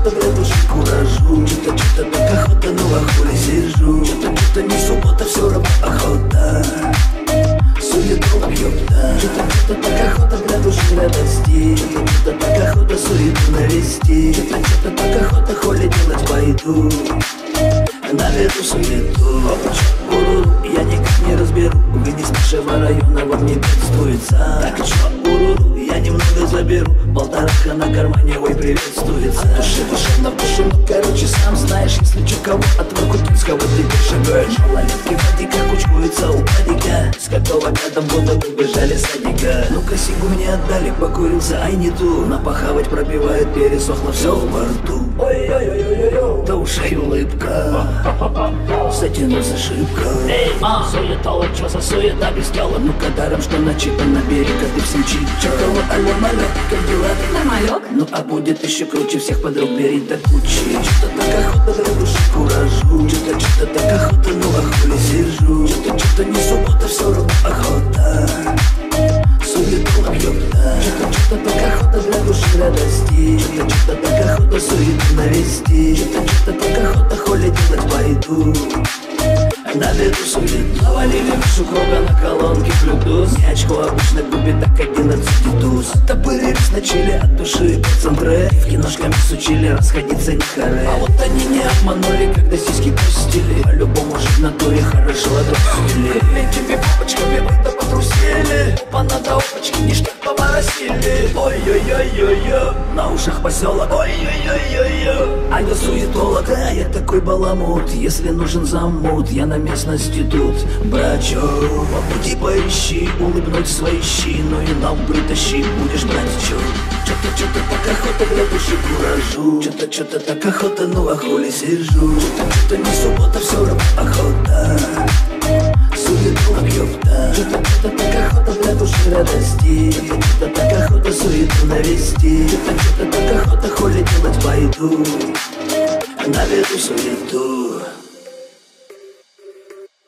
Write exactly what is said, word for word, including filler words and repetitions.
охота для души куражу. Что-то, что-то так охота, ну а хули сижу. Что-то, что-то не суббота, все равно охота. Суету ёпта. Что-то, что-то так охота для души радости. Что-то, что-то так охота суету навести. Что-то, что-то так охота холи делать пойду. Наверху суету. Уруру, я никак не разберу. Вы не с нашего района, вам не бедствуется. Так чё, уруру, я немного заберу. Полторака на кармане, ой, приветствуется. От души душевно в душу, ну короче, сам знаешь. Если чё кого от Воркутинского ты шагаешь. Малолетки в воде, как учкуются у падика. С какого года года убежали с садика. Ну-ка сигу мне отдали, покурился, ай не ту. Напахавать пробивает, пересохло все во рту. Ой-ой-ой-ой-ой, до ушей улыбка. Затянулся шибко. Эй, а, суетолог, чё за суета без дела? Ну-ка даром, что начитан, набери-ка ты всем чит. Чё, кого, алло, малек, как дела? Нормалек? Ну а будет еще круче, всех подруг бери до кучи. Что-то так охота для души куражу. Что-то, что-то так охота, ну а хули сижу. Что-то, что-то не суббота, все равно охота. Суету ёпта. Что-то, что-то так охота для души радости. Что-то, что-то так охота суету навести. Что-то, что-то так охота холи делать пойду. Наверху суету. Навалили выше круга на колонке Bluetooth. Не очко обычно купит, так одиннадцать туз. Оттопырились на чили от души по центре. В киношками сучили, расходиться не харе. А вот они не обманули, когда сиськи пустили. По-любому же в натуре хорошо отрусили. Этими папочками вы-то потрусили. Опа, надо опачки, ништяк поморосили. Ой-ой-ой-ой-ой, на ушах поселок. Ой-ой-ой-ой-ой, ай да суетолог. Да, я такой баламут, если нужен замут, я на местности тут, брачо. По пути поищи, улыбнуть свои щи. Ну и нам притащи, будешь брать чё. Что-то, что-то так охота для души куражу. Что-то, что-то так охота, ну а хули сижу. Что-то, что-то не суббота, все равно охота. Суету ёпта. Что-то, что-то так охота для души радости. Что-то, что-то так охота суету навести. Что-то, что-то так охота холи делать пойду. Наверху суету.